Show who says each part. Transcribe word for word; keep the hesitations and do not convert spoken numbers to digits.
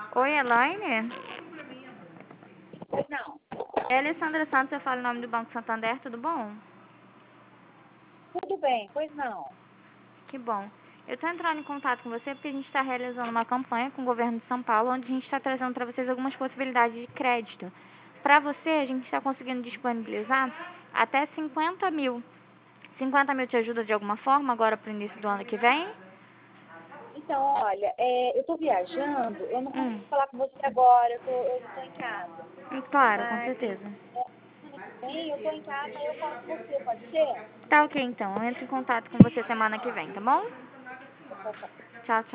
Speaker 1: Oi, Elaine?
Speaker 2: Pois não.
Speaker 1: É Alessandra Santos, eu falo em nome do Banco Santander, tudo bom?
Speaker 2: Tudo bem, pois não.
Speaker 1: Que bom. Eu estou entrando em contato com você porque a gente está realizando uma campanha com o governo de São Paulo, onde a gente está trazendo para vocês algumas possibilidades de crédito. Para você, a gente está conseguindo disponibilizar até cinquenta mil. cinquenta mil te ajuda de alguma forma agora para o início do ano que vem?
Speaker 2: Então, olha, é, eu estou viajando, eu não
Speaker 1: Hum,
Speaker 2: consigo falar com você agora, eu tô, eu estou em casa.
Speaker 1: claro, com
Speaker 2: Mas
Speaker 1: certeza.
Speaker 2: é, semana que vem eu estou em casa e eu falo com você, pode ser?
Speaker 1: Tá ok, então. Eu entro em contato com você semana que vem, tá bom?
Speaker 2: Tá, tá, tá.
Speaker 1: Tchau, tchau.